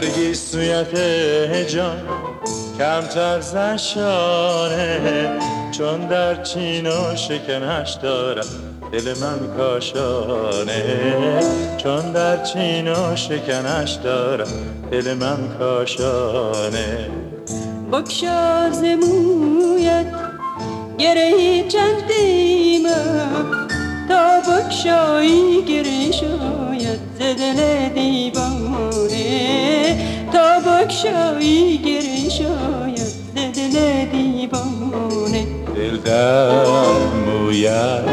برگی سویت جان کمتر زشانه، چون در چین و شکنش دارم دل من کاشانه، چون در چین و شکنش دارم دل من کاشانه. بگشا ز مویت گره چندیم تا بگشایی گره شاید ز دل دیوانه، تا بگشایی گره شاید ز دل دیوانه. دل در مویت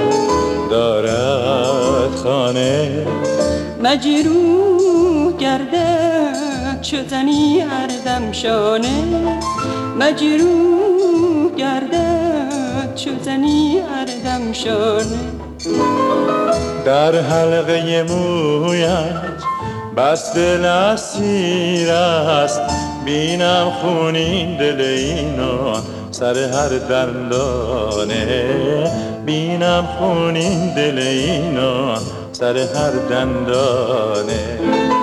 دارد خانه، مجروح گردد چو زنی هر دم شانه، مجروح گردد چو زنی هر دم شانه. در حلقه مویت بس دل اسیر است، بینم خونین دل اینو سر هر دندانه، بینم خونین دل اینو سر هر دندانه.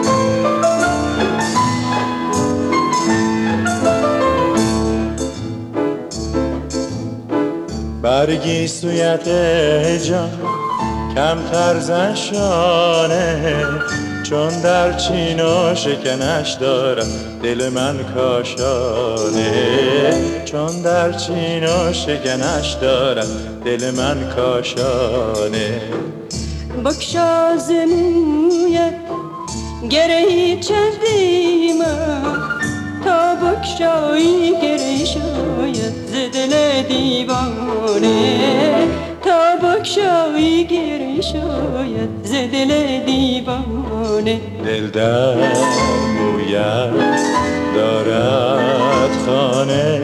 برگی سویت جان کمتر زشانه، چون در چین و شکنش دارم دل من کاشانه، چون در چین و شکنش دارم دل من کاشانه. بگشا ز مویت گره چندیم تا بگشایی گره شاید ز دل دیوانه، تا بگشایی گره شاید ز دل دیوانه. دل در مویت دارد خانه،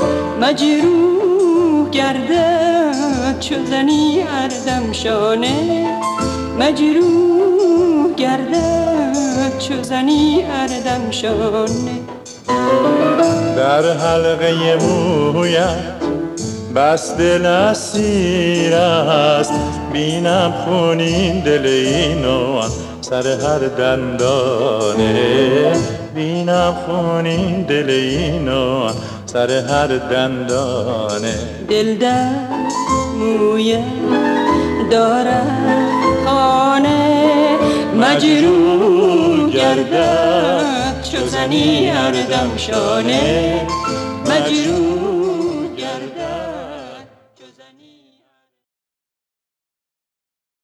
مجروح گردد چو زنی هر دم شانه، مجروح گردد چو زنی هر دم شانه. در حلقه مویت بس دل اسیر است، بینم خونین دل اینو سر هر دندانه، بینم خونین دل اینو سر هر دندانه. دل در مویت دارد خانه، مجروح گردد چو زنی هر دم شانه، مجروح